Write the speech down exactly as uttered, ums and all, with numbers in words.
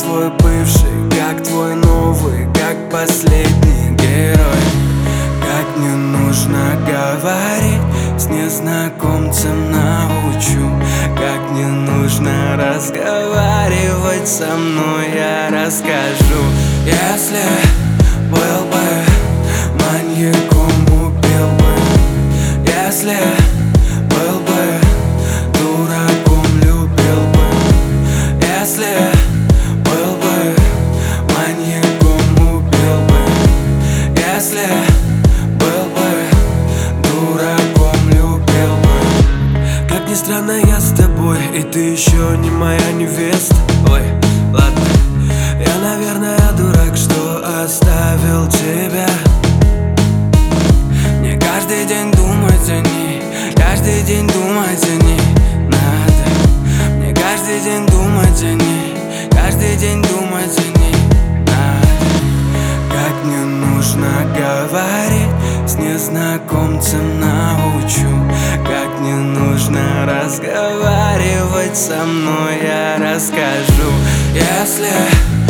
твой бывший, как твой новый, как последний герой. Как не нужно говорить с незнакомцем, научу. Как не нужно разговаривать со мной, я расскажу. Если был бы маньяком, убил бы. Если был бы дураком, любил бы. Если был бы маньяком, убил бы. Если был бы дураком, любил бы. Как ни странно, я с тобой, и ты еще не моя невеста. Ой, ладно, я, наверное, дурак, что оставил тебя. Мне каждый день думать о ней, каждый день думать о ней надо. Мне каждый день думать о ней, каждый день думать о ней надо. Как не нужно говорить с незнакомцем, научу. Как не нужно разговаривать со мной, я расскажу. Если